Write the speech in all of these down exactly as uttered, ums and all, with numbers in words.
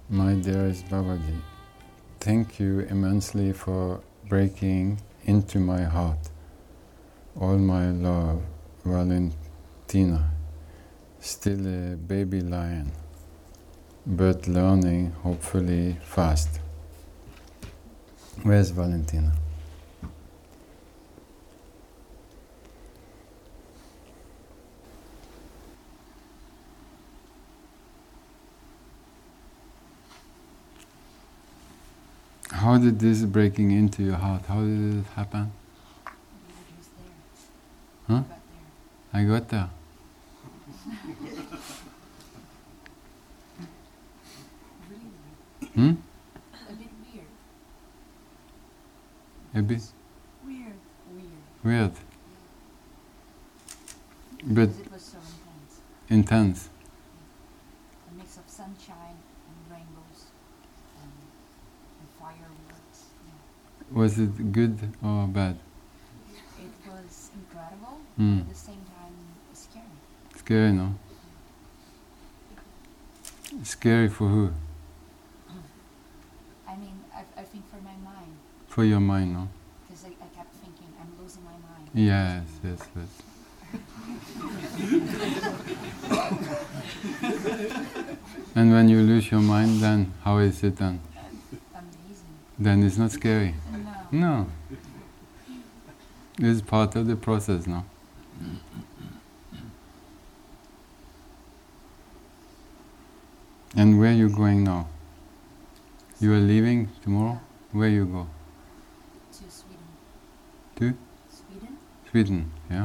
My dearest Babaji, thank you immensely for breaking into my heart. All my love, Valentina, still a baby lion, but learning hopefully fast. Where's Valentina? How did this breaking into your heart, how did it happen? Huh? I got there. Hmm? A bit weird. A bit Weird. Weird. weird. But Because it was so intense. intense. A mix of sunshine and rainbows and, and fireworks. Yeah. Was it good or bad? It was incredible, Hmm. but at the same time scary. Scary, no? Scary for who? I mean, I, I think for my mind, For your mind, no? because I, I kept thinking, I'm losing my mind. Yes, yes, yes. And when you lose your mind, then how is it then? Amazing. Then it's not scary. No. No. It's part of the process, no? And where are you going now? You are leaving tomorrow? Where you go? To Sweden. To? Sweden? Sweden, yeah?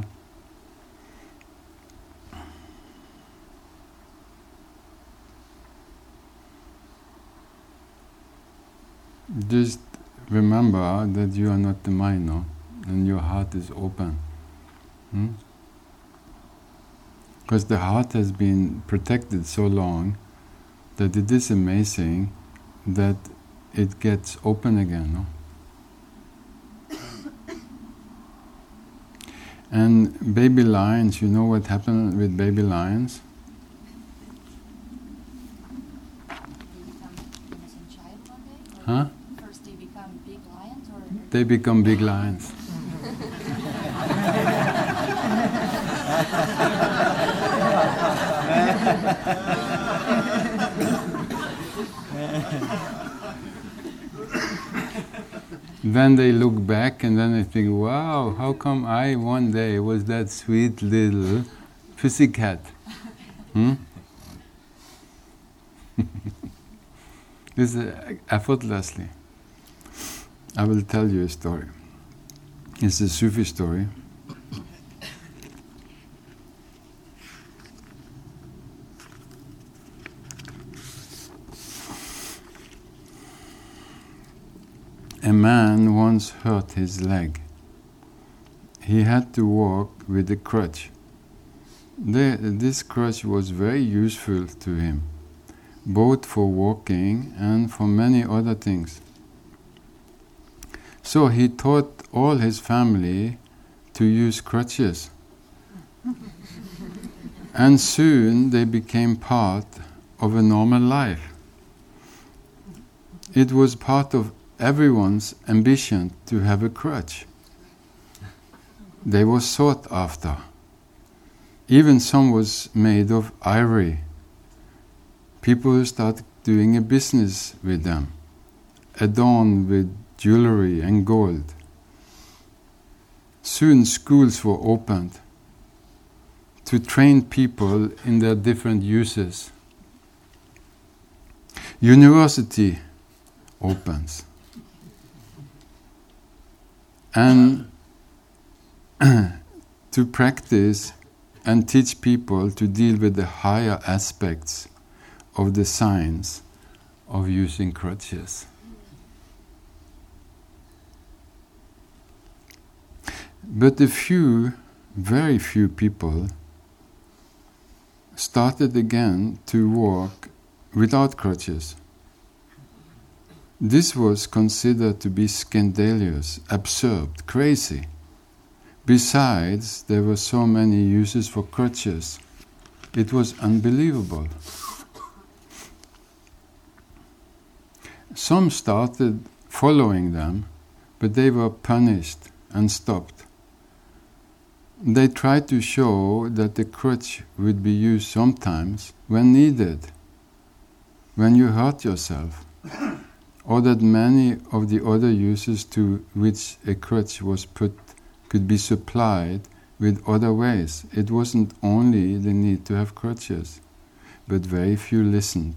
Just remember that you are not the mind, no? And your heart is open. Because the heart has been protected so long that it is amazing that it gets open again, no? And baby lions, you know what happened with baby lions? They become innocent child one day? Or Huh? First they become big lions or... They become big lions. Then they look back and then they think, wow, how come I one day was that sweet little pussycat? Hmm? This is uh, effortlessly. I will tell you a story. It's a Sufi story. A man once hurt his leg. He had to walk with a crutch. The, this crutch was very useful to him, both for walking and for many other things. So he taught all his family to use crutches. And soon they became part of a normal life. It was part of everyone's ambition to have a crutch. They were sought after. Even some was made of ivory. People started doing a business with them, adorned with jewelry and gold. Soon schools were opened to train people in their different uses. University opens. And to practice and teach people to deal with the higher aspects of the science of using crutches. But a few, very few people started again to walk without crutches. This was considered to be scandalous, absurd, crazy. Besides, there were so many uses for crutches. It was unbelievable. Some started following them, but they were punished and stopped. They tried to show that the crutch would be used sometimes when needed, when you hurt yourself, or that many of the other uses to which a crutch was put could be supplied with other ways. It wasn't only the need to have crutches, but very few listened.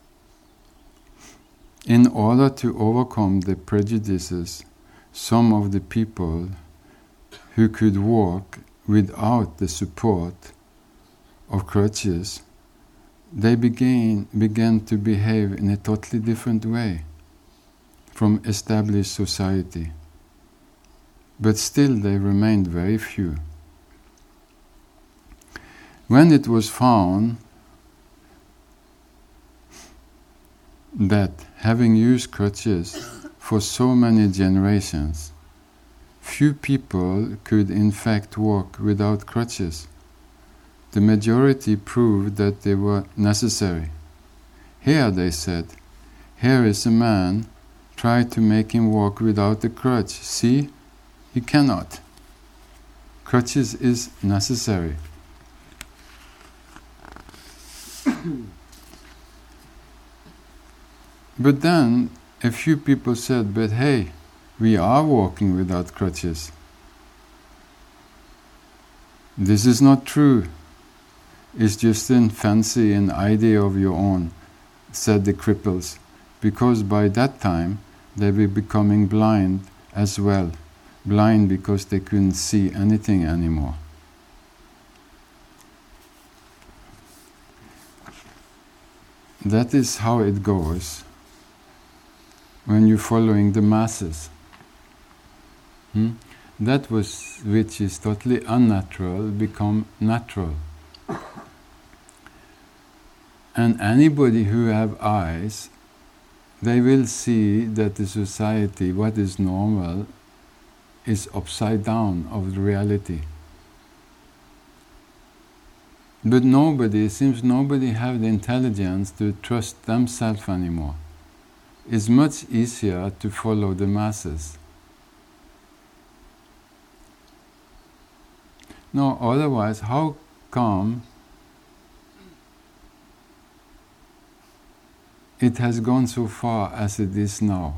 In order to overcome the prejudices, some of the people who could walk without the support of crutches, they began, began to behave in a totally different way from established society. But still they remained very few. When it was found that having used crutches for so many generations, few people could in fact walk without crutches, the majority proved that they were necessary. Here, they said, here is a man, try to make him walk without a crutch. See, he cannot. Crutches is necessary. But then a few people said, but hey, we are walking without crutches. This is not true. It's just a fancy an idea of your own, said the cripples, because by that time they were becoming blind as well, blind because they couldn't see anything anymore. That is how it goes when you're following the masses. Hmm? That was which is totally unnatural become natural. And anybody who have eyes, they will see that the society, what is normal, is upside down of the reality. But nobody, it seems nobody have the intelligence to trust themselves anymore. It's much easier to follow the masses. No, otherwise, how come it has gone so far as it is now?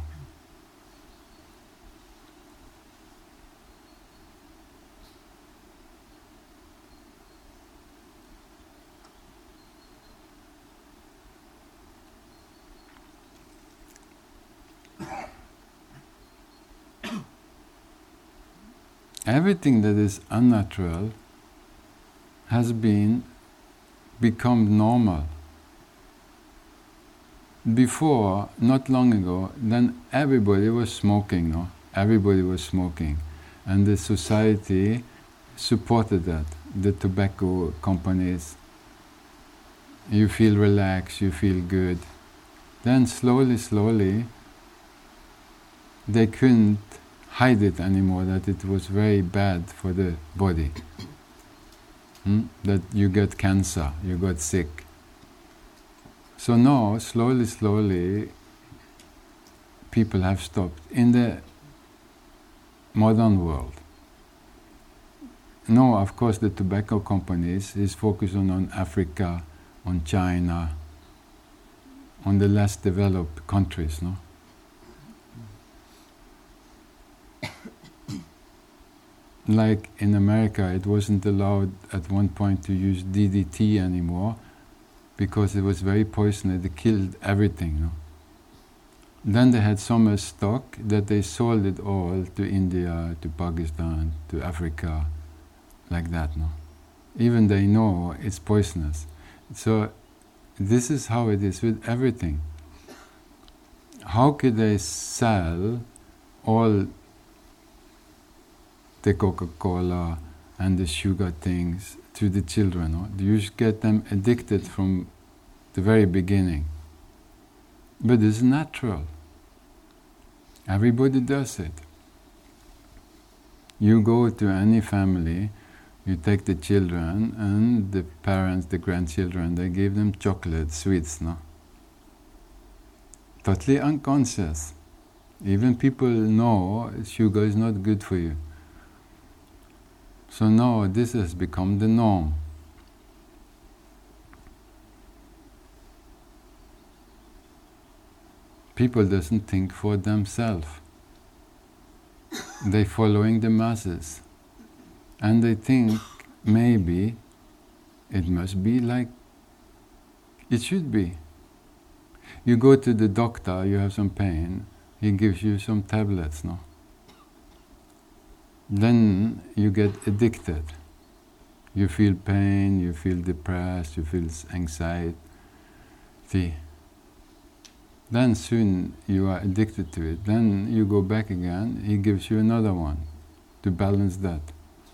Everything that is unnatural has been become normal. Before, not long ago, then everybody was smoking, no? Everybody was smoking. And the society supported that. The tobacco companies, you feel relaxed, you feel good. Then slowly, slowly, they couldn't hide it anymore, that it was very bad for the body. Hmm? That you get cancer, you got sick. So now, slowly, slowly, people have stopped. In the modern world, no, of course, the tobacco companies is focusing on Africa, on China, on the less developed countries, no? Like in America, it wasn't allowed at one point to use D D T anymore because it was very poisonous. It killed everything. No? Then they had so much stock that they sold it all to India, to Pakistan, to Africa, like that. No, even they know it's poisonous. So this is how it is with everything. How could they sell all the Coca-Cola and the sugar things to the children? No? You get them addicted from the very beginning. But it's natural. Everybody does it. You go to any family, you take the children and the parents, the grandchildren, they give them chocolate, sweets, no? totally unconscious. Even people know sugar is not good for you. So now this has become the norm. People doesn't think for themselves. They following the masses. And they think maybe it must be like it should be. You go to the doctor, you have some pain, he gives you some tablets, no? Then you get addicted. You feel pain, you feel depressed, you feel anxiety. Then soon you are addicted to it. Then you go back again, he gives you another one to balance that.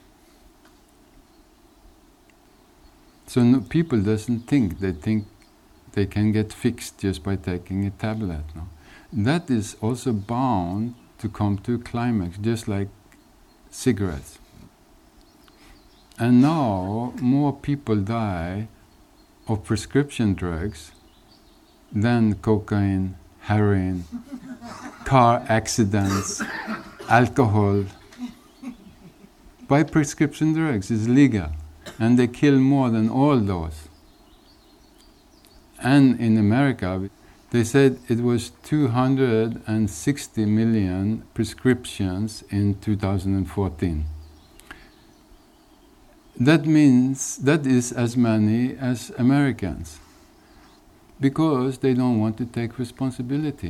So no, people doesn't think, they think they can get fixed just by taking a tablet. No? That is also bound to come to a climax, just like cigarettes. And now more people die of prescription drugs than cocaine, heroin, car accidents, alcohol. By prescription drugs is legal, and they kill more than all those. And in America, they said it was two hundred sixty million prescriptions in two thousand fourteen. That means that is as many as Americans, because they don't want to take responsibility.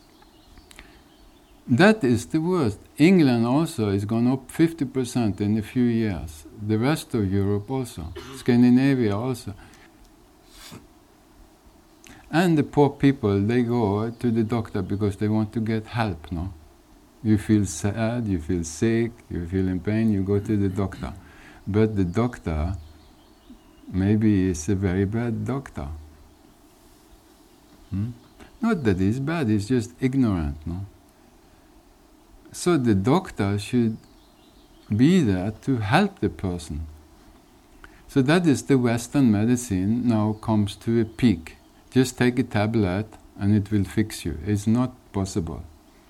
That is the worst. England also has gone up fifty percent in a few years. The rest of Europe also. Scandinavia also. And the poor people, they go to the doctor because they want to get help, no? You feel sad, you feel sick, you feel in pain, you go to the doctor. But the doctor maybe is a very bad doctor. Hmm? Not that he's bad, he's just ignorant, no? So the doctor should be there to help the person. So that is the Western medicine now comes to a peak. Just take a tablet and it will fix you. It's not possible.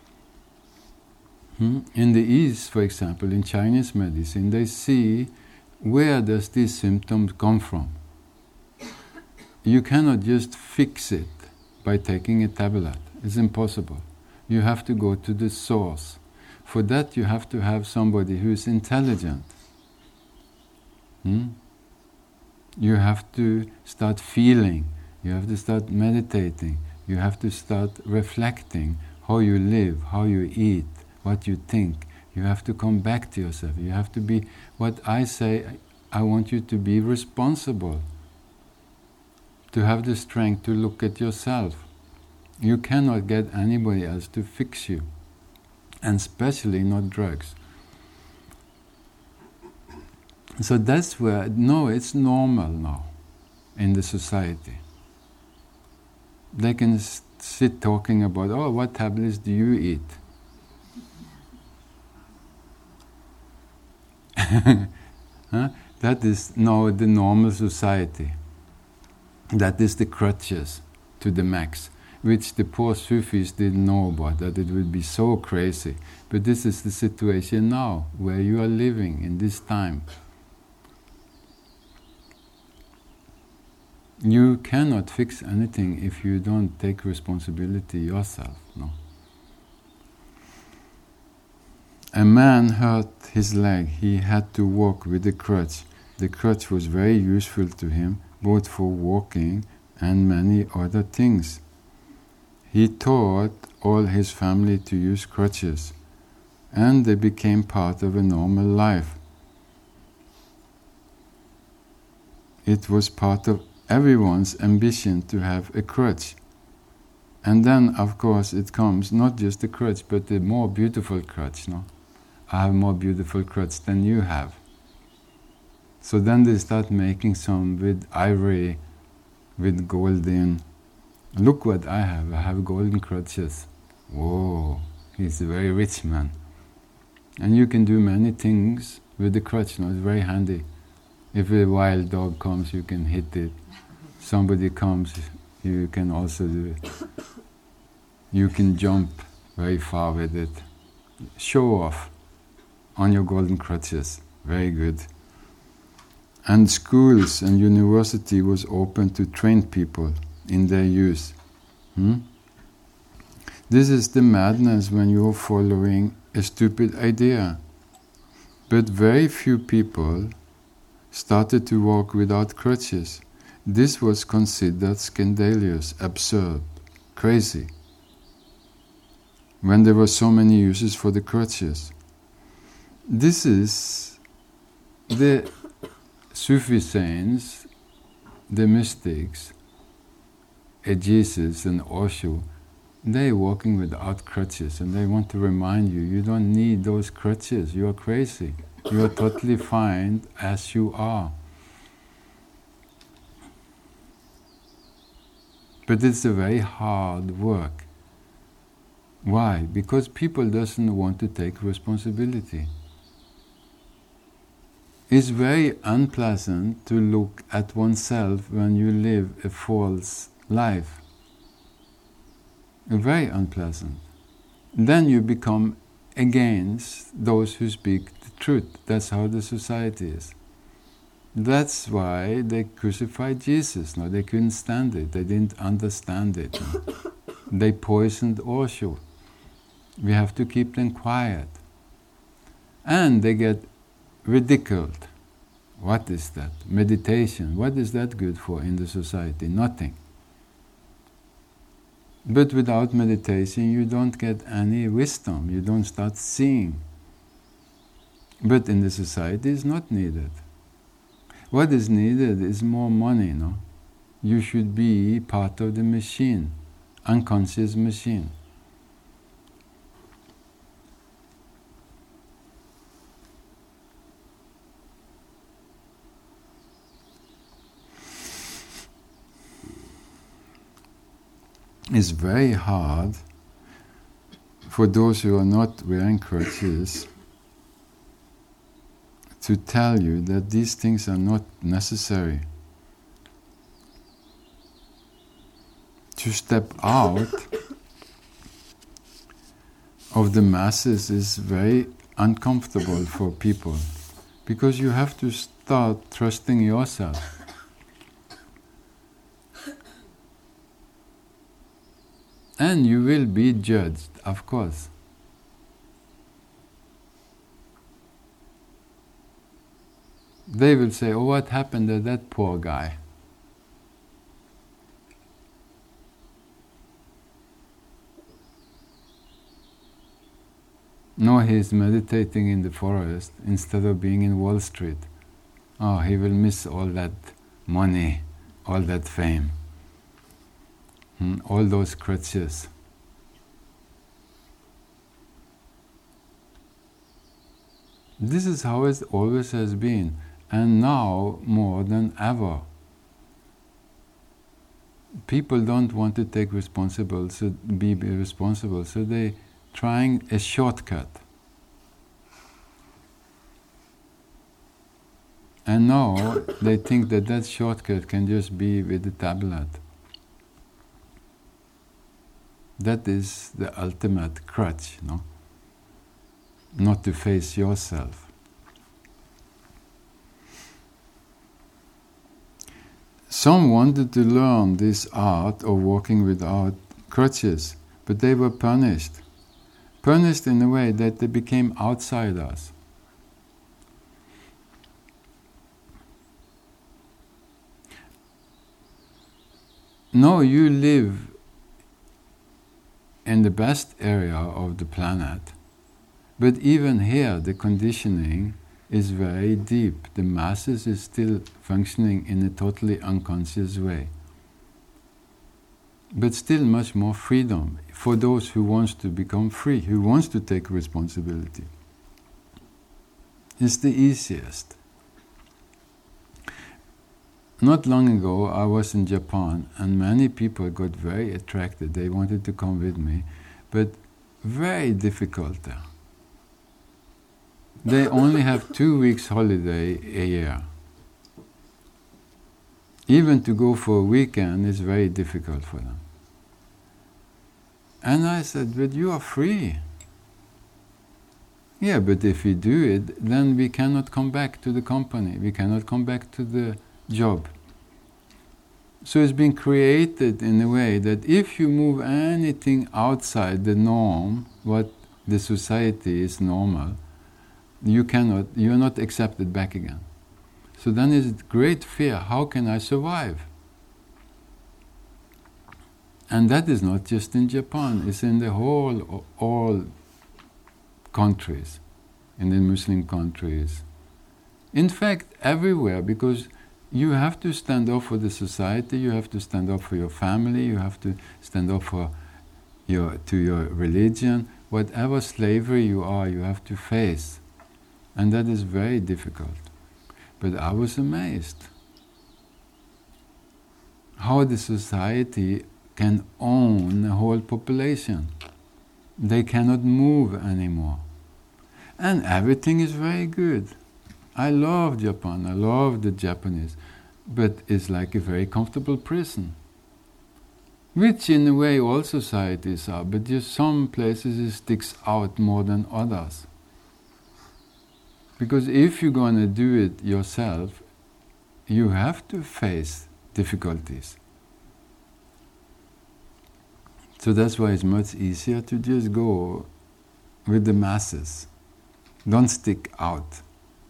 Hmm? In the East, for example, in Chinese medicine, they see where does these symptoms come from. You cannot just fix it by taking a tablet. It's impossible. You have to go to the source. For that you have to have somebody who is intelligent. Hmm? You have to start feeling. You have to start meditating. You have to start reflecting how you live, how you eat, what you think. You have to come back to yourself. You have to be, what I say, I want you to be responsible. To have the strength to look at yourself. You cannot get anybody else to fix you. And especially not drugs. So that's where, no, it's normal now in the society. They can s- sit talking about, oh, what tablets do you eat? Huh? That is now the normal society. That is the crutches to the max, which the poor Sufis didn't know about, that it would be so crazy. But this is the situation now, where you are living in this time. You cannot fix anything if you don't take responsibility yourself, no. A man hurt his leg. He had to walk with a crutch. The crutch was very useful to him, both for walking and many other things. He taught all his family to use crutches, and they became part of a normal life. It was part of everyone's ambition to have a crutch. And then, of course, it comes not just a crutch, but a more beautiful crutch, no? I have more beautiful crutch than you have. So then they start making some with ivory, with golden. Look what I have, I have golden crutches. Whoa, he's a very rich man. And you can do many things with the crutch, no? It's very handy. If a wild dog comes, you can hit it. Somebody comes, you can also do it. You can jump very far with it. Show off on your golden crutches. Very good. And schools and university was open to train people in their use. Hmm? This is the madness when you are following a stupid idea. But very few people started to walk without crutches. This was considered scandalous, absurd, crazy, when there were so many uses for the crutches. This is the Sufi saints, the mystics, a Jesus and Osho, they are walking without crutches, and they want to remind you, you don't need those crutches, you are crazy. You are totally fine as you are. But it's a very hard work. Why? Because people doesn't want to take responsibility. It's very unpleasant to look at oneself when you live a false life. Very unpleasant. Then you become against those who speak the truth. That's how the society is. That's why they crucified Jesus. No, they couldn't stand it. They didn't understand it. No. They poisoned Osho. We have to keep them quiet. And they get ridiculed. What is that? Meditation. What is that good for in the society? Nothing. But without meditation, you don't get any wisdom. You don't start seeing. But in the society, it's not needed. What is needed is more money, no? You should be part of the machine, unconscious machine. It's very hard for those who are not wearing crutches to tell you that these things are not necessary. To step out of the masses is very uncomfortable for people, because you have to start trusting yourself. And you will be judged, of course. They will say, oh, what happened to that poor guy? No, he is meditating in the forest instead of being in Wall Street. Oh, he will miss all that money, all that fame. Hmm, all those crutches. This is how it always has been, and now more than ever. People don't want to take responsible, so be, be responsible, so they trying a shortcut. And now they think that that shortcut can just be with the tablet. That is the ultimate crutch, no? Not to face yourself. Some wanted to learn this art of walking without crutches, but they were punished. Punished in a way that they became outsiders. No, you live in the best area of the planet, but even here the conditioning is very deep. The masses is still functioning in a totally unconscious way. But still much more freedom for those who wants to become free, who wants to take responsibility. It's the easiest. Not long ago I was in Japan, and many people got very attracted. They wanted to come with me, but very difficult there. They only have two weeks holiday a year. Even to go for a weekend is very difficult for them. And I said, but you are free. Yeah, but if we do it, then we cannot come back to the company. We cannot come back to the job. So it's been created in a way that if you move anything outside the norm, what the society is normal, you cannot, you're not accepted back again. So then is great fear, how can I survive? And that is not just in Japan, it's in the whole, all countries, in the Muslim countries. In fact, everywhere, because you have to stand up for the society, you have to stand up for your family, you have to stand up for your, to your religion. Whatever slavery you are, you have to face. And that is very difficult. But I was amazed how the society can own a whole population. They cannot move anymore. And everything is very good. I love Japan, I love the Japanese, but it's like a very comfortable prison. Which in a way all societies are, but just some places it sticks out more than others. Because if you're going to do it yourself, you have to face difficulties. So that's why it's much easier to just go with the masses. Don't stick out.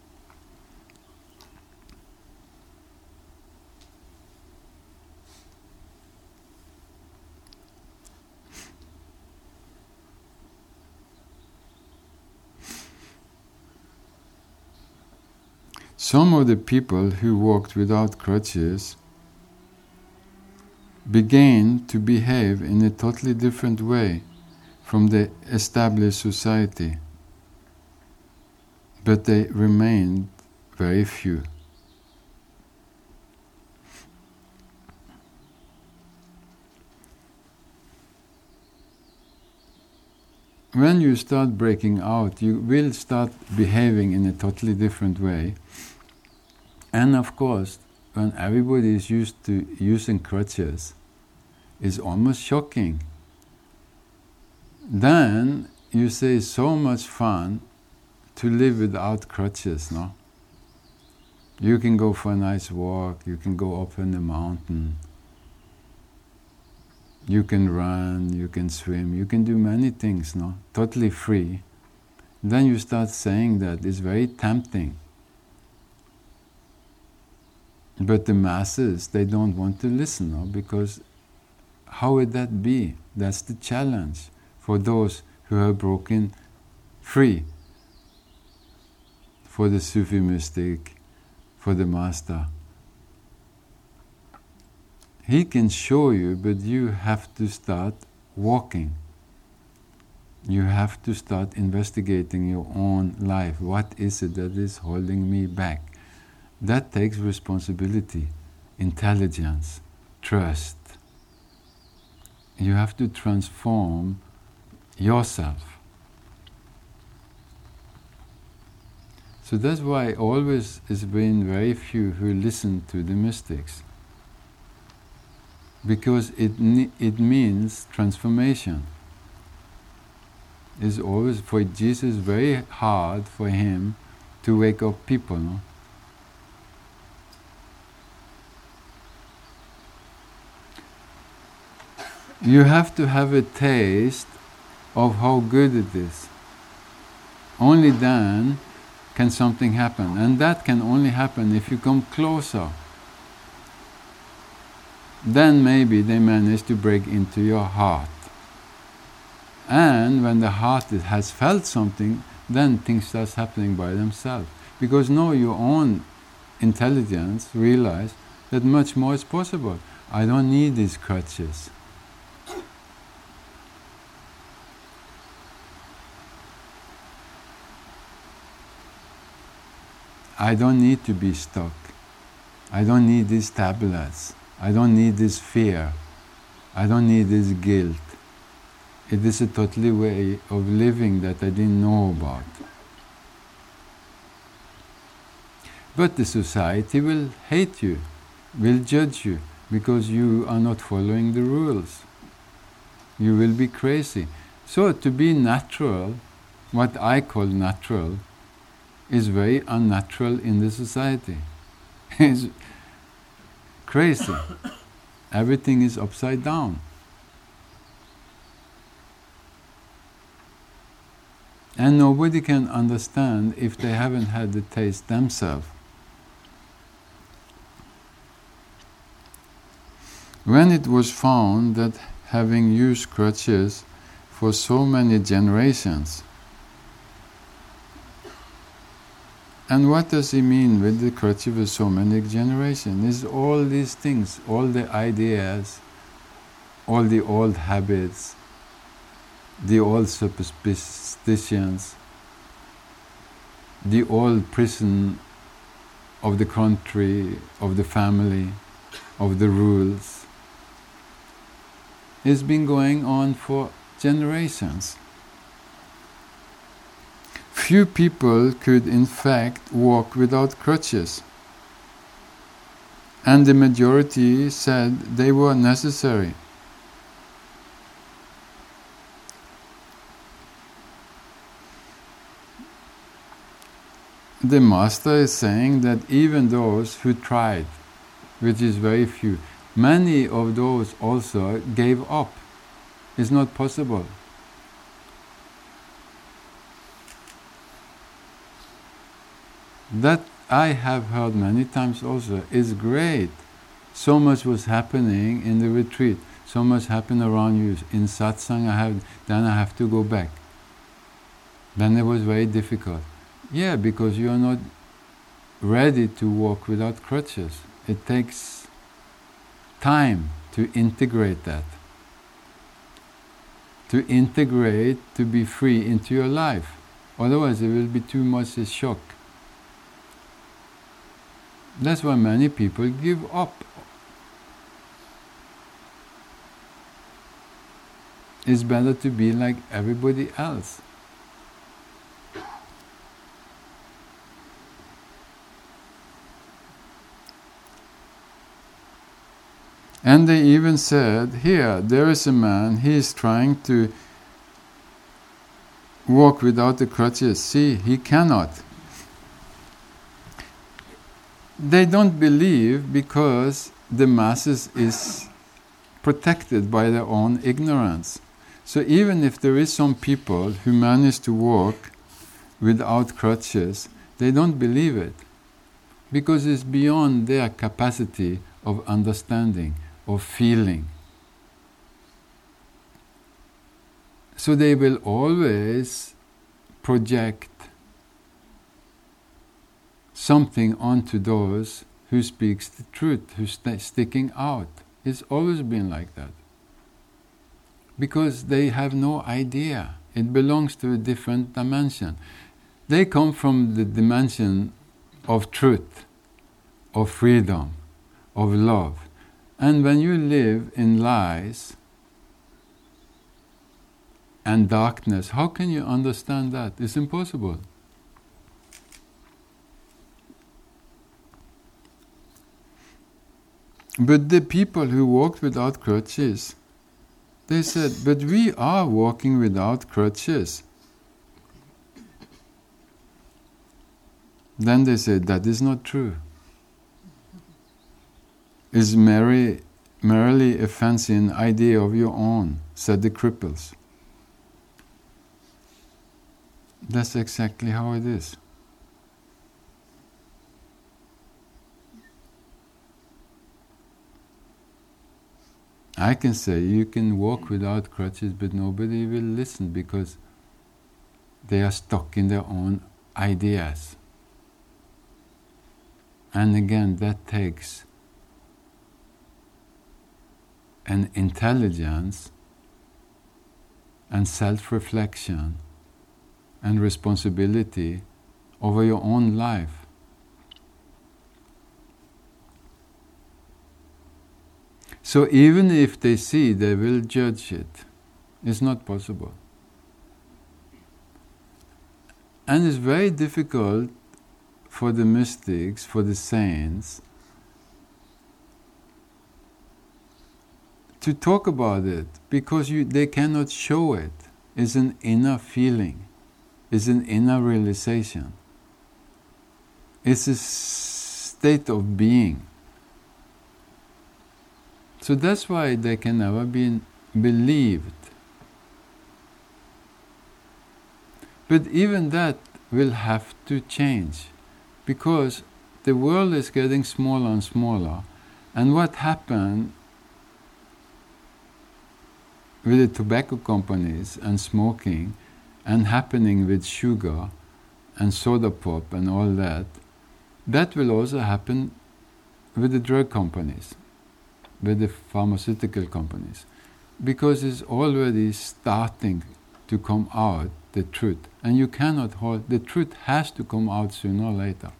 Some of the people who walked without crutches began to behave in a totally different way from the established society, but they remained very few. When you start breaking out, you will start behaving in a totally different way. And of course, when everybody is used to using crutches, it's almost shocking. Then you say it's so much fun to live without crutches, no? You can go for a nice walk, you can go up in the mountain, you can run, you can swim, you can do many things, no? Totally free. Then you start saying that it's very tempting. But the masses, they don't want to listen, no? Because how would that be? That's the challenge for those who have broken free, for the Sufi mystic, for the master. He can show you, but you have to start walking. You have to start investigating your own life. What is it that is holding me back? That takes responsibility, intelligence, trust. You have to transform yourself. So that's why always has been very few who listen to the mystics. Because it, ne- it means transformation. It's always, for Jesus, very hard for him to wake up people, no? You have to have a taste of how good it is. Only then can something happen. And that can only happen if you come closer. Then maybe they manage to break into your heart. And when the heart has felt something, then things start happening by themselves. Because now your own intelligence realize that much more is possible. I don't need these crutches. I don't need to be stuck. I don't need these tablets. I don't need this fear. I don't need this guilt. It is a totally way of living that I didn't know about. But the society will hate you, will judge you, because you are not following the rules. You will be crazy. So to be natural, what I call natural, is very unnatural in the society. It's crazy. Everything is upside down. And nobody can understand if they haven't had the taste themselves. When it was found that having used crutches for so many generations, and what does he mean with the crutches for so many generations? Is all these things, all the ideas, all the old habits, the old superstitions, the old prison of the country, of the family, of the rules, has been going on for generations. Few people could in fact walk without crutches, and the majority said they were necessary. The Master is saying that even those who tried, which is very few, many of those also gave up. It's not possible. That I have heard many times also is great. So much was happening in the retreat, so much happened around you. In satsang I have, then I have to go back. Then it was very difficult. Yeah, because you are not ready to walk without crutches. It takes time to integrate that. To integrate, to be free into your life. Otherwise it will be too much a shock. That's why many people give up. It's better to be like everybody else. And they even said, here, there is a man, he is trying to walk without the crutches. See, he cannot. They don't believe because the masses is protected by their own ignorance. So even if there is some people who manage to walk without crutches, they don't believe it because it's beyond their capacity of understanding, of feeling. So they will always project something onto those who speaks the truth, who's st- sticking out. It's always been like that. Because they have no idea. It belongs to a different dimension. They come from the dimension of truth, of freedom, of love. And when you live in lies and darkness, how can you understand that? It's impossible. But the people who walked without crutches, they said, but we are walking without crutches. Then they said, that is not true. It's merely, merely a fancy an idea of your own, said the cripples. That's exactly how it is. I can say you can walk without crutches, but nobody will listen because they are stuck in their own ideas. And again, that takes an intelligence and self-reflection and responsibility over your own life. So even if they see, they will judge it. It's not possible. And it's very difficult for the mystics, for the saints, to talk about it because you, they cannot show it. It's an inner feeling. It's an inner realization. It's a state of being. So that's why they can never be believed. But even that will have to change, because the world is getting smaller and smaller, and what happened with the tobacco companies and smoking, and happening with sugar and soda pop and all that, that will also happen with the drug companies, with the pharmaceutical companies, because it's already starting to come out, the truth. And you cannot hold, the truth has to come out sooner or later.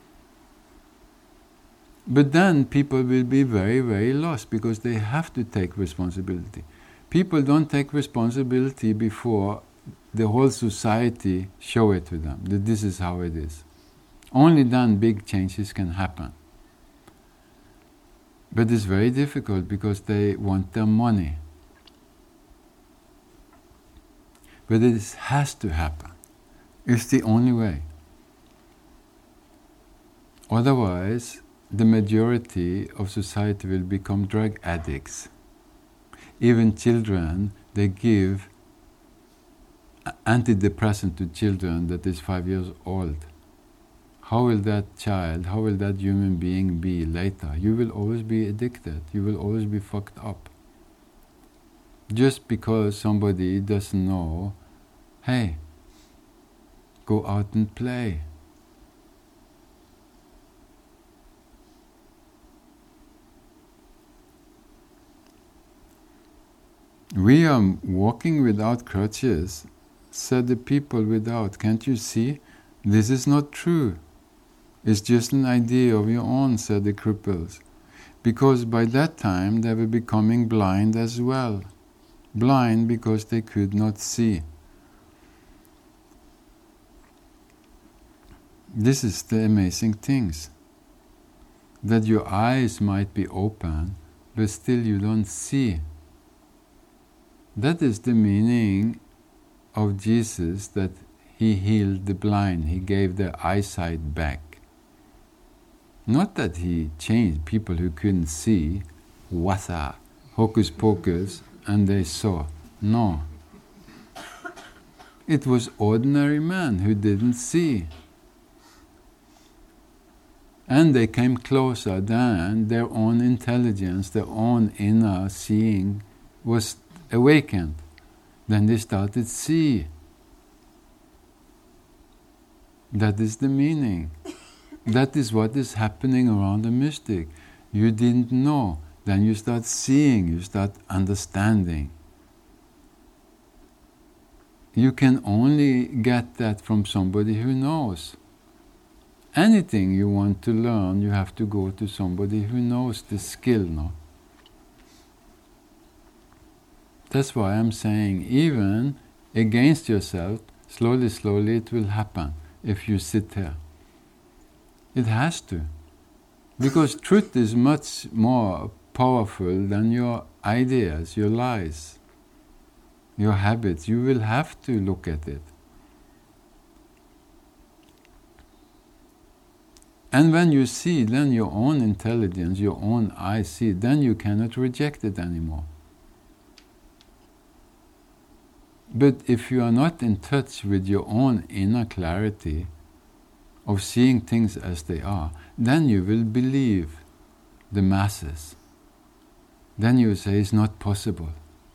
But then people will be very, very lost, because they have to take responsibility. People don't take responsibility before the whole society show it to them, that this is how it is. Only then big changes can happen. But it's very difficult because they want their money. But it has to happen. It's the only way. Otherwise, the majority of society will become drug addicts. Even children, they give antidepressant to children that is five years old. How will that child, how will that human being be later? You will always be addicted. You will always be fucked up. Just because somebody doesn't know, hey, go out and play. We are walking without crutches, said the people without. Can't you see? This is not true. It's just an idea of your own, said the cripples. Because by that time they were becoming blind as well. Blind because they could not see. This is the amazing things. That your eyes might be open, but still you don't see. That is the meaning of Jesus, that he healed the blind, he gave their eyesight back. Not that he changed people who couldn't see, wasa, hocus pocus, and they saw. No. It was ordinary men who didn't see. And they came closer than their own intelligence, their own inner seeing was awakened. Then they started see. That is the meaning. That is what is happening around the mystic. You didn't know. Then you start seeing, you start understanding. You can only get that from somebody who knows. Anything you want to learn, you have to go to somebody who knows the skill, no? That's why I'm saying, even against yourself, slowly, slowly it will happen if you sit here. It has to. Because truth is much more powerful than your ideas, your lies, your habits. You will have to look at it. And when you see, then your own intelligence, your own I see, then you cannot reject it anymore. But if you are not in touch with your own inner clarity of seeing things as they are, then you will believe the masses. Then you will say it's not possible.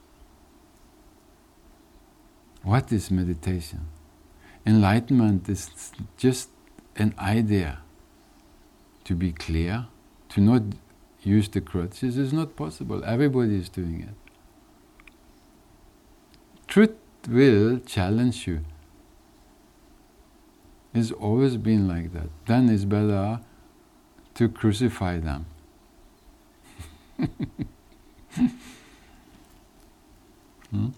What is meditation? Enlightenment is just an idea. To be clear, to not use the crutches is not possible. Everybody is doing it. Truth will challenge you. It's always been like that. Then it's better to crucify them. hmm?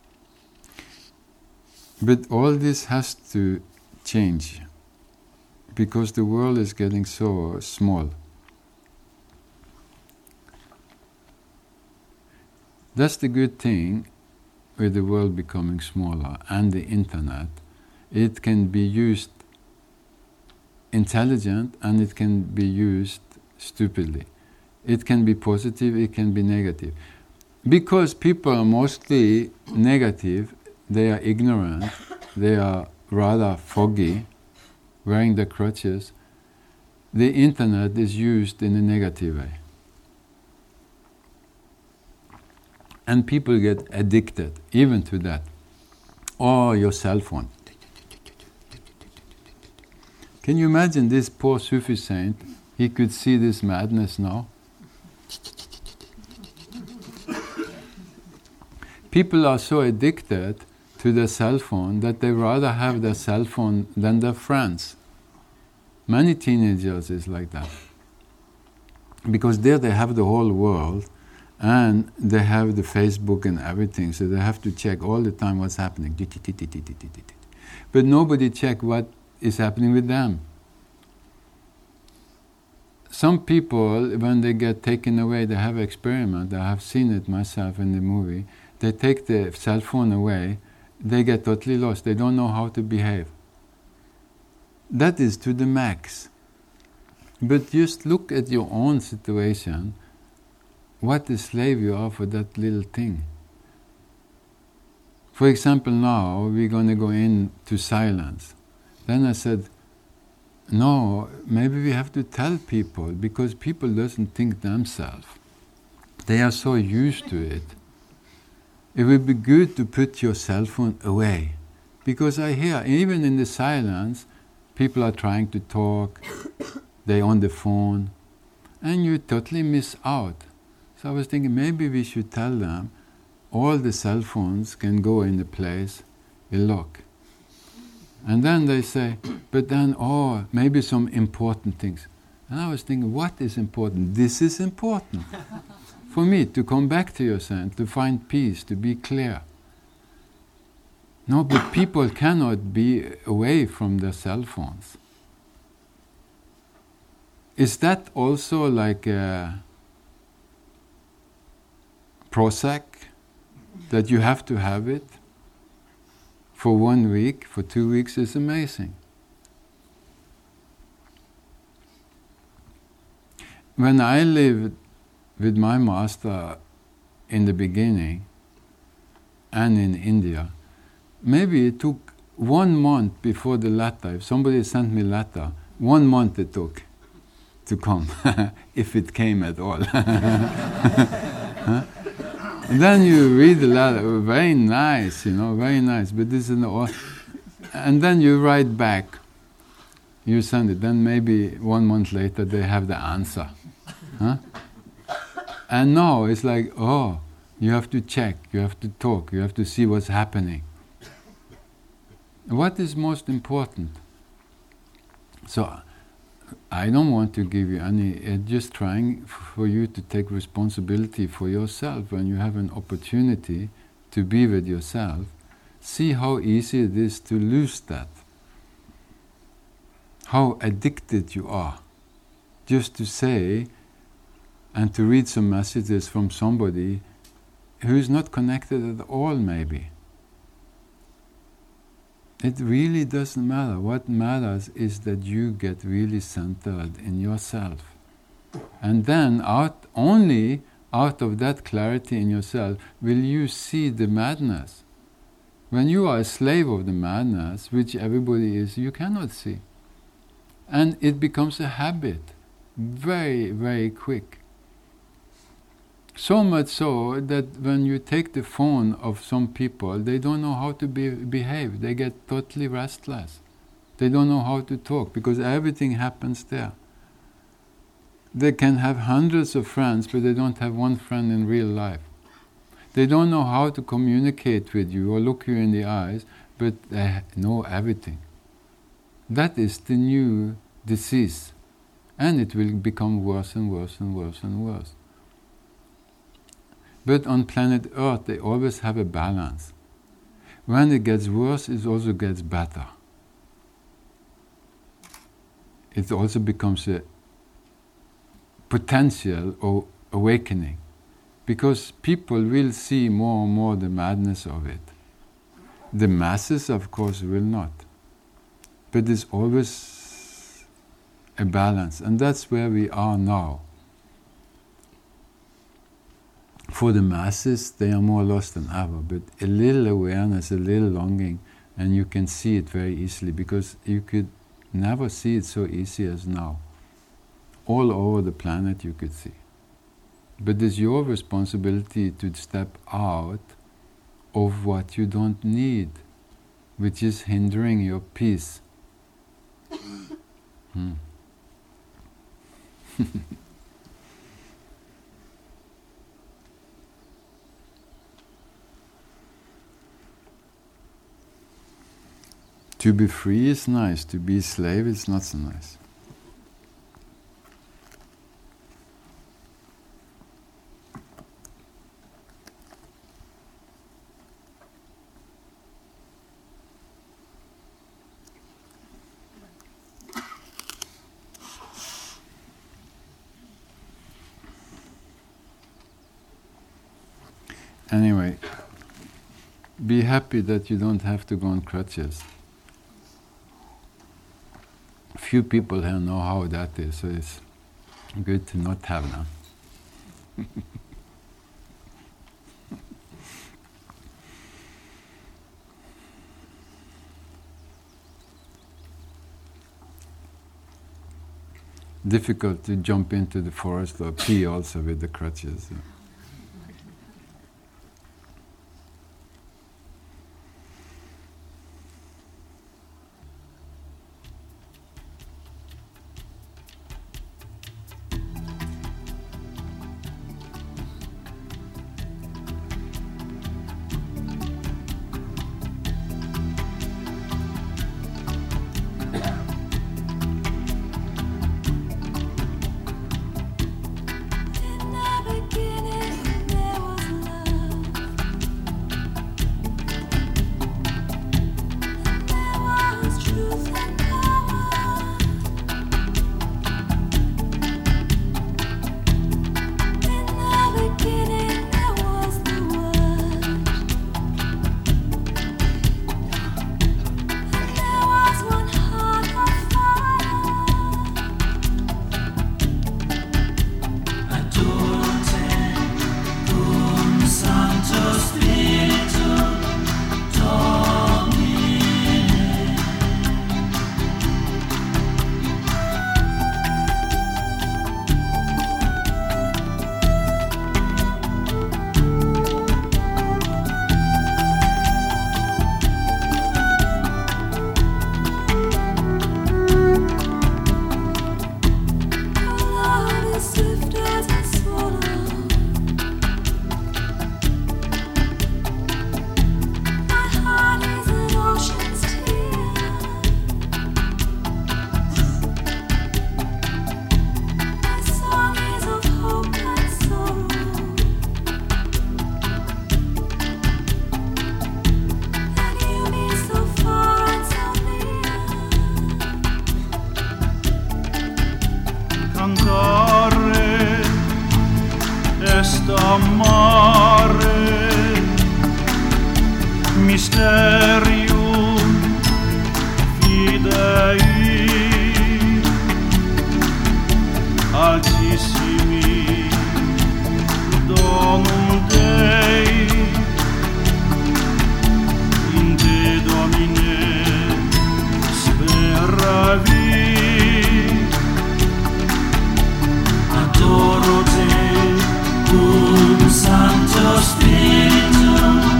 But all this has to change, because the world is getting so small. That's the good thing with the world becoming smaller and the internet. It can be used intelligent and it can be used stupidly. It can be positive, it can be negative. Because people are mostly negative, they are ignorant, they are rather foggy, wearing the crutches, the internet is used in a negative way. And people get addicted even to that. Or your cell phone. Can you imagine this poor Sufi saint? He could see this madness now. People are so addicted to their cell phone that they rather have their cell phone than their friends. Many teenagers is like that. Because there they have the whole world and they have the Facebook and everything, so they have to check all the time what's happening. But nobody check what is happening with them. Some people, when they get taken away, they have experiment, I have seen it myself in the movie, they take the cell phone away, they get totally lost, they don't know how to behave. That is to the max. But just look at your own situation, what a slave you are for that little thing. For example, now we're going to go into silence. Then I said, no, maybe we have to tell people, because people doesn't think themselves. They are so used to it. It would be good to put your cell phone away. Because I hear, even in the silence, people are trying to talk, they're on the phone, and you totally miss out. So I was thinking, maybe we should tell them, all the cell phones can go in a place, a lock. And then they say, but then, oh, maybe some important things. And I was thinking, what is important? This is important. For me, to come back to yourself, to find peace, to be clear. No, but people cannot be away from their cell phones. Is that also like a Prozac, that you have to have it for one week, for two weeks? Is amazing. When I lived with my master in the beginning and in India, maybe it took one month before the letter. If somebody sent me a letter, one month it took to come, if it came at all. Huh? And then you read the letter, very nice, you know, very nice, but this is no. And then you write back, you send it, then maybe one month later they have the answer. Huh? And now it's like, oh, you have to check, you have to talk, you have to see what's happening. What is most important? So, I don't want to give you any, uh, just trying for you to take responsibility for yourself when you have an opportunity to be with yourself. See how easy it is to lose that. How addicted you are. Just to say and to read some messages from somebody who is not connected at all, maybe. It really doesn't matter. What matters is that you get really centered in yourself. And then out, only out of that clarity in yourself will you see the madness. When you are a slave of the madness, which everybody is, you cannot see. And it becomes a habit, very, very quick. So much so that when you take the phone of some people, they don't know how to be, behave. They get totally restless. They don't know how to talk because everything happens there. They can have hundreds of friends, but they don't have one friend in real life. They don't know how to communicate with you or look you in the eyes, but they know everything. That is the new disease. And it will become worse and worse and worse and worse. But on planet Earth, they always have a balance. When it gets worse, it also gets better. it also becomes a potential or awakening, because people will see more and more the madness of it. The masses, of course, will not. But there's always a balance, and that's where we are now. For the masses, they are more lost than ever, but a little awareness, a little longing, and you can see it very easily, because you could never see it so easy as now. All over the planet you could see. But it's your responsibility to step out of what you don't need, which is hindering your peace. hmm. To be free is nice, to be a slave is not so nice. Anyway, be happy that you don't have to go on crutches. Few people here know how that is, so it's good to not have them. Difficult to jump into the forest or pee also with the crutches.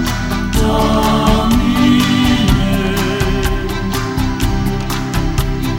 Domine.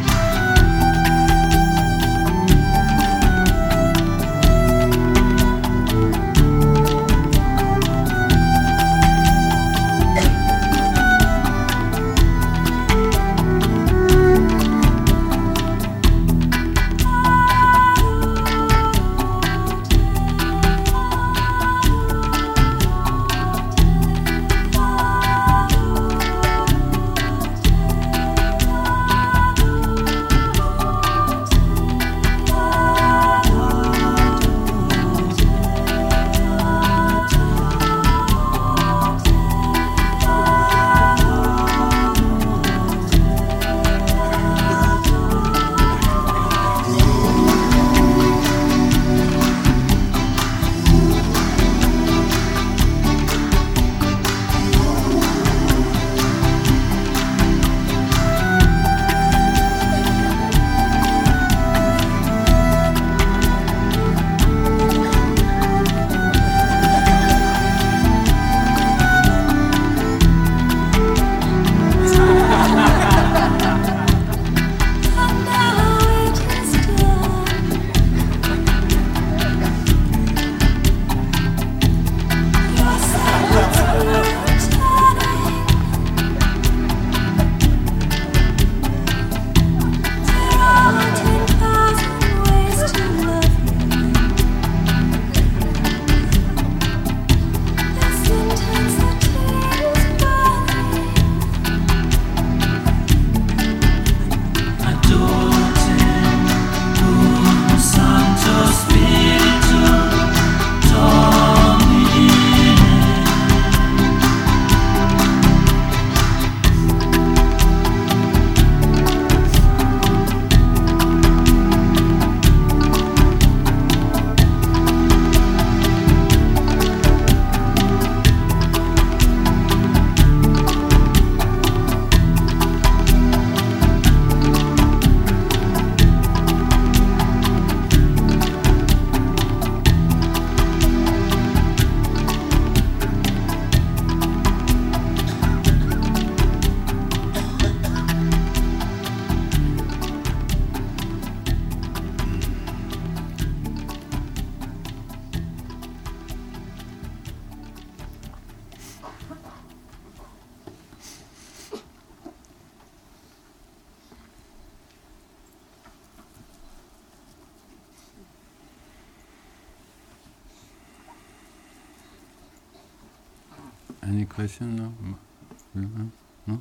Any question? No? No? No?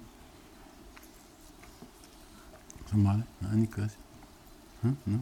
Somebody? Any question? Huh? No?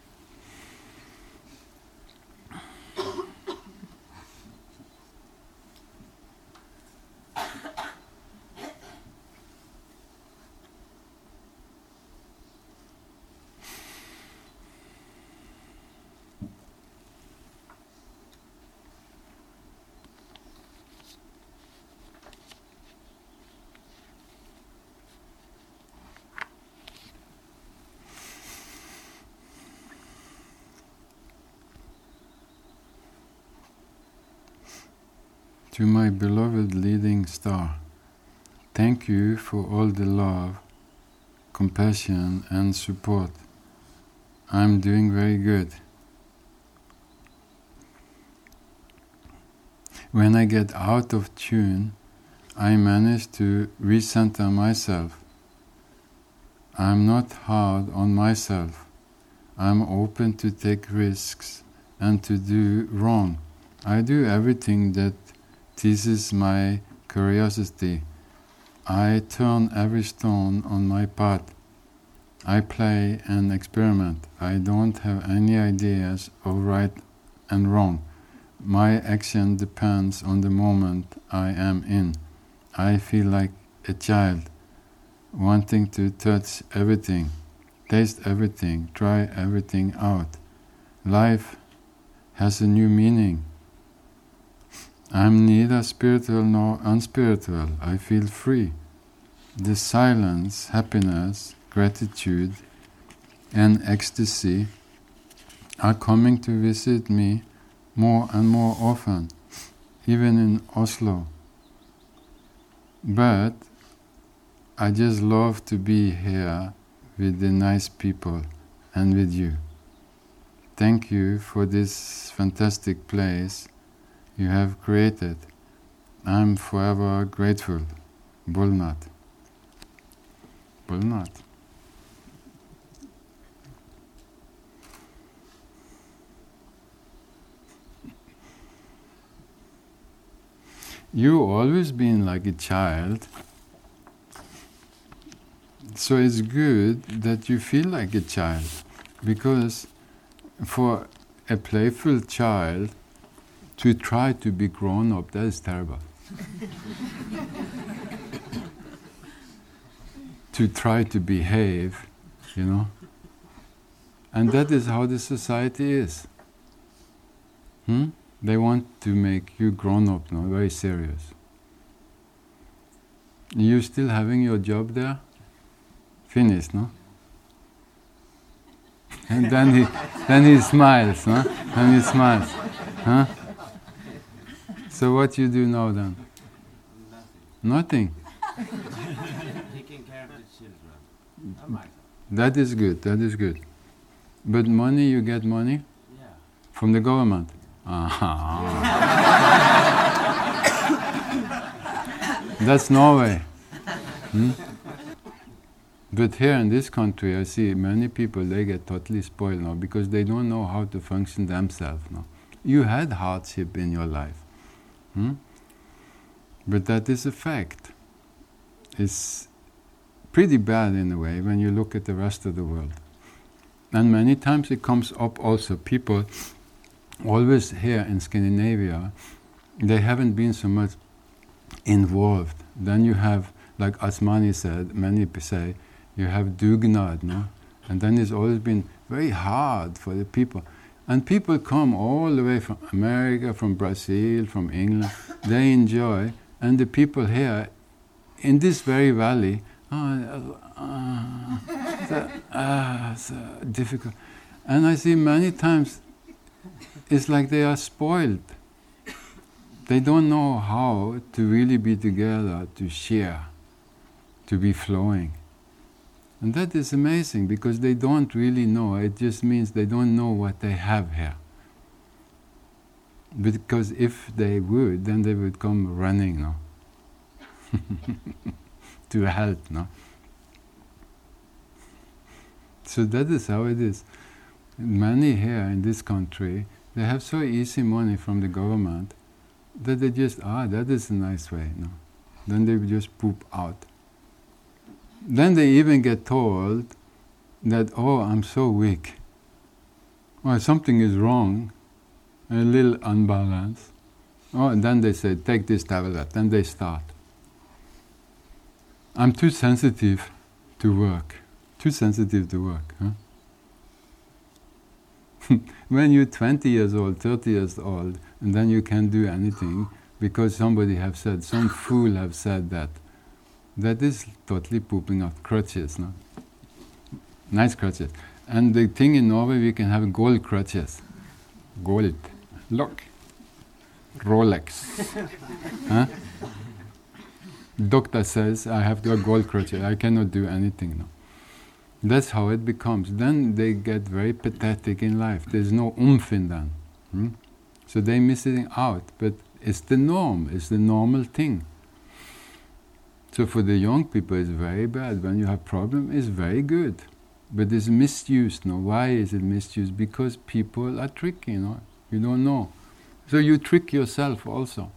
To my beloved leading star, thank you for all the love, compassion and support. I'm doing very good. When I get out of tune, I manage to recenter myself. I'm not hard on myself. I'm open to take risks and to do wrong. I do everything that teases my curiosity. I turn every stone on my path. I play and experiment. I don't have any ideas of right and wrong. My action depends on the moment I am in. I feel like a child, wanting to touch everything, taste everything, try everything out. Life has a new meaning. I'm neither spiritual nor unspiritual. I feel free. The silence, happiness, gratitude, and ecstasy are coming to visit me more and more often, even in Oslo. But I just love to be here with the nice people and with you. Thank you for this fantastic place you have created. I'm forever grateful. Bulnath. Bulnath. You've always been like a child, so it's good that you feel like a child, because for a playful child to try to be grown up, that is terrible. To try to behave, you know. And that is how the society is. Hmm? They want to make you grown up, no, very serious. You still having your job there? Finished, no? And then he, then he smiles, no? Then he smiles, huh? So what you do now then? Nothing. Nothing. Taking care of the children. That is good. That is good. But money, you get money? Yeah. From the government. Ah. That's Norway. Hmm? But here in this country, I see many people, they get totally spoiled now because they don't know how to function themselves now. You had hardship in your life. Hmm? But that is a fact. It's pretty bad in a way when you look at the rest of the world. And many times it comes up also, people always here in Scandinavia, they haven't been so much involved. Then you have, like Asmani said, many say, you have dugnad, no? And then it's always been very hard for the people. And people come all the way from America, from Brazil, from England, they enjoy, and the people here, in this very valley, oh, uh, so, uh, so difficult. And I see many times, it's like they are spoiled. They don't know how to really be together, to share, to be flowing. And that is amazing because they don't really know. It just means they don't know what they have here. Because if they would, then they would come running, no? To help, no? So that is how it is. Many here in this country, they have so easy money from the government. that they just, ah, that is a nice way. No. Then they just poop out. Then they even get told that, oh, I'm so weak. Well, something is wrong, a little unbalanced. Oh, and then they say, take this tablet. Then they start. I'm too sensitive to work. Too sensitive to work. Huh? When you're twenty years old, thirty years old, and then you can't do anything because somebody have said, some fool have said that. That is totally pooping out crutches, no? Nice crutches. And the thing in Norway, we can have gold crutches. Gold. Look. Rolex. Huh? Doctor says, I have to have gold crutches. I cannot do anything now. That's how it becomes. Then they get very pathetic in life. There's no oomph in them. Hmm? So they miss it out. But it's the norm. It's the normal thing. So for the young people, it's very bad. When you have problem, it's very good. But it's misused. No? Why is it misused? Because people are tricky. You know? You don't know. So you trick yourself also.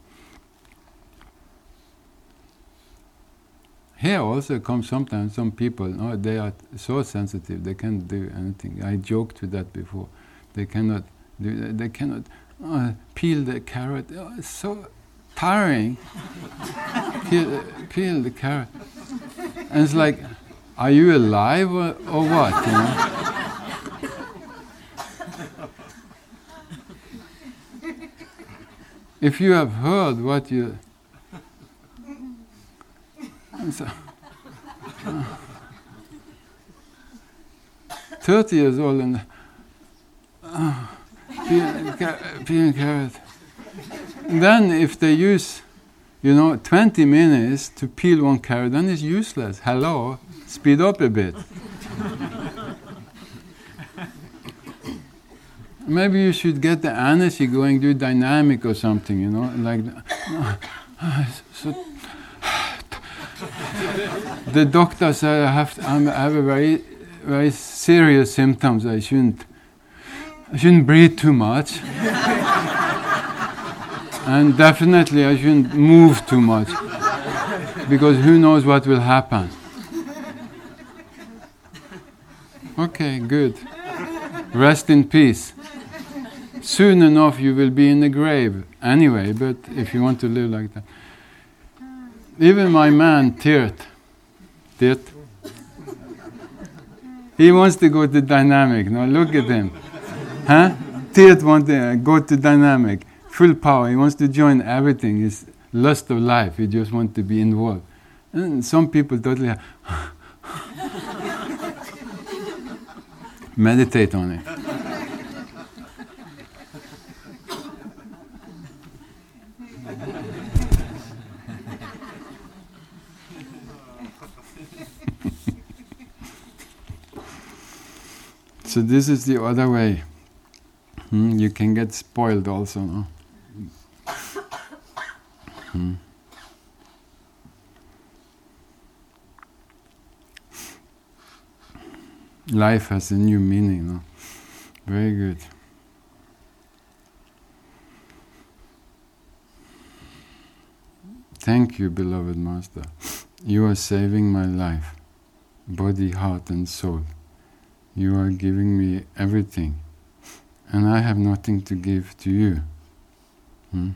Here also comes sometimes some people, no, they are so sensitive, they can't do anything. I joked with that before. They cannot do, they cannot uh, peel the carrot. Oh, it's so tiring. peel, uh, peel the carrot. And it's like, are you alive or, or what? You know? If you have heard what you... So, uh, thirty years old and uh, peeling, ca- peeling carrot. And then if they use, you know, twenty minutes to peel one carrot, then it's useless. Hello, speed up a bit. Maybe you should get the energy going, do dynamic or something, you know, like. Uh, so, the doctor said I have, to, I have a very, very serious symptoms. I shouldn't, I shouldn't breathe too much, and definitely I shouldn't move too much, because who knows what will happen. Okay, good. Rest in peace. Soon enough you will be in the grave anyway. But if you want to live like that. Even my man, Tirt, Tirt, he wants to go to dynamic. Now look at him. Huh? Tirt wants to go to dynamic. Full power. He wants to join everything. His lust of life. He just wants to be involved. And some people totally have meditate on it. So this is the other way. Hmm? You can get spoiled also, no? Hmm. Life has a new meaning, no? Very good. Thank you, beloved Master. You are saving my life, body, heart and soul. You are giving me everything, and I have nothing to give to you. Hmm?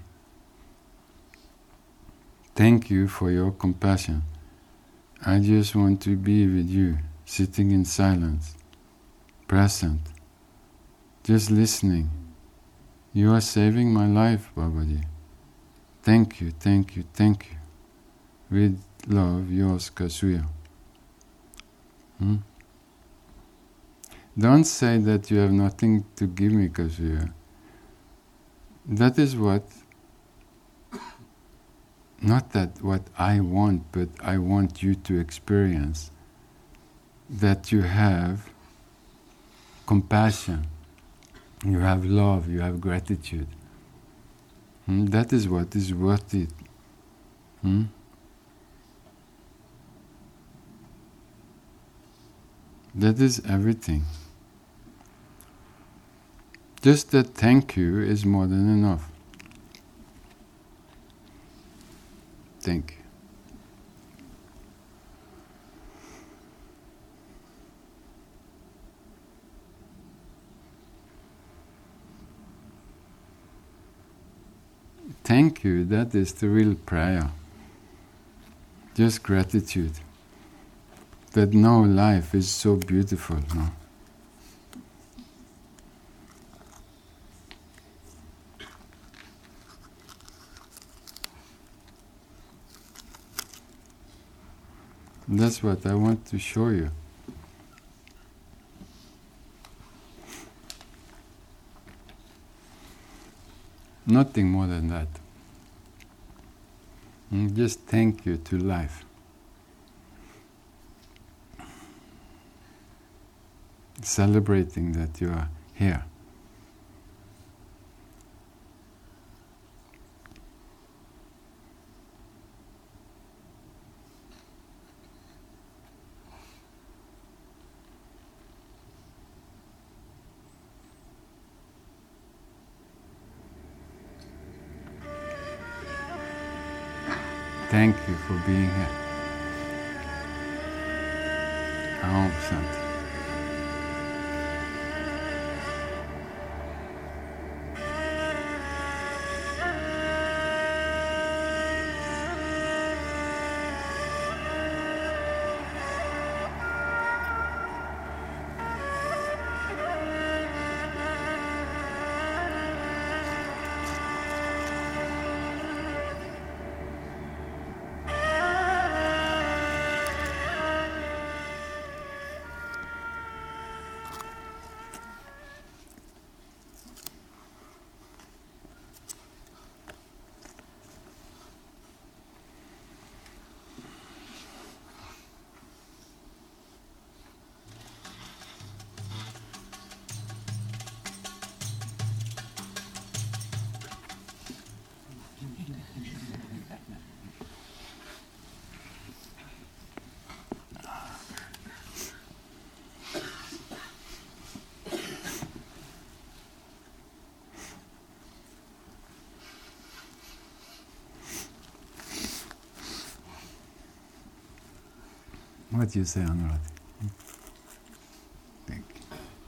Thank you for your compassion. I just want to be with you, sitting in silence, present, just listening. You are saving my life, Babaji. Thank you, thank you, thank you. With love, yours, Kazuya. Hmm? Don't say that you have nothing to give me, Kazuya. That is what, not that what I want, but I want you to experience that you have compassion, you have love, you have gratitude. Hmm? That is what is worth it. Hmm? That is everything. Just that thank you is more than enough. think. Thank you, that is the real prayer. Just gratitude. That no, life is so beautiful, no? That's what I want to show you. Nothing more than that. And just thank you to life. Celebrating that you are here. Thank you for being here. Om Shanti. What do you say, Anurad? Thank you.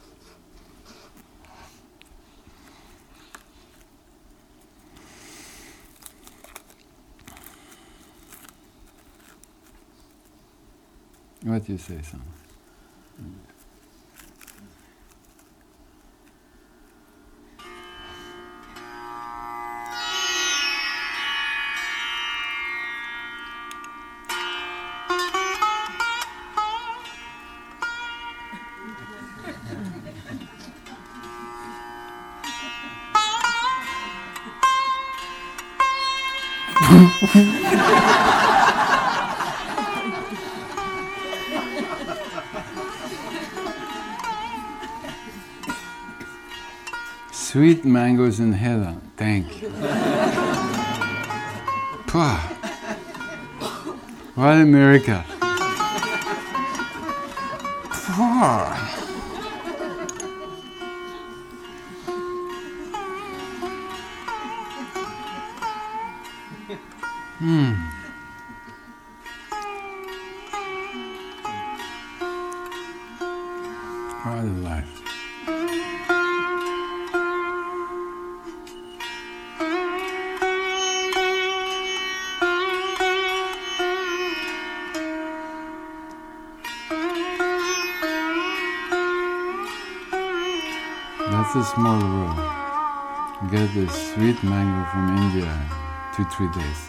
What do you say, son? Sweet mangoes in heaven, thank you. Pah. What a miracle. Pah. Hmm. What a life. That's a small world. Get a sweet mango from India in two, three days.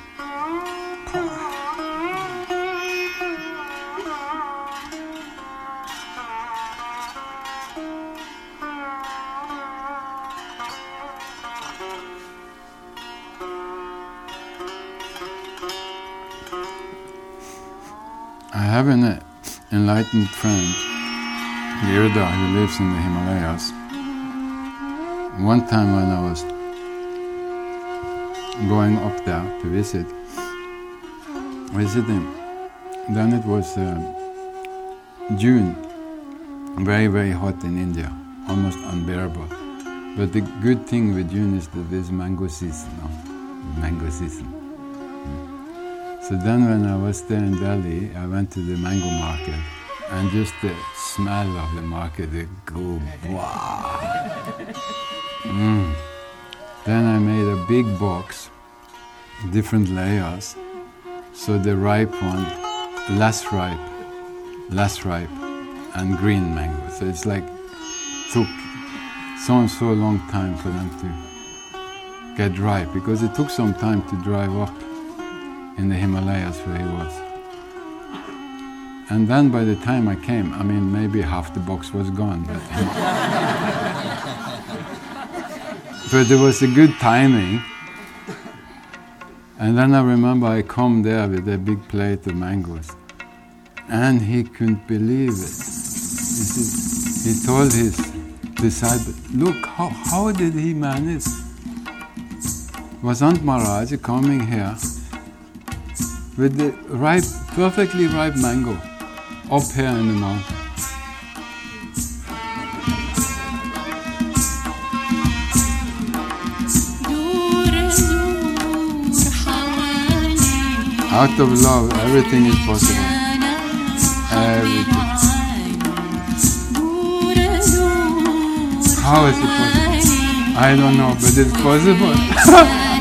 I have an enlightened friend, Girda, who lives in the Himalayas. One time when I was going up there to visit, visit him, then it was uh, June, very, very hot in India, almost unbearable. But the good thing with June is that there's mango season, no? Mango season. So then when I was there in Delhi, I went to the mango market, and just the smell of the market, it go, wow. Mm. Then I made a big box, different layers, so the ripe one, less ripe, less ripe, and green mango. So it's like, took so and so long time for them to get ripe, because it took some time to drive up in the Himalayas where he was. And then by the time I came, I mean, maybe half the box was gone. But, but there was a good timing. And then I remember I come there with a big plate of mangoes. And he couldn't believe it. He, said, he told his disciple, look, how, how did he manage? Vasant Maharaj coming here with the ripe, perfectly ripe mango up here in the mountain. Out of love, everything is possible. Everything. How is it possible? I don't know, but it's possible.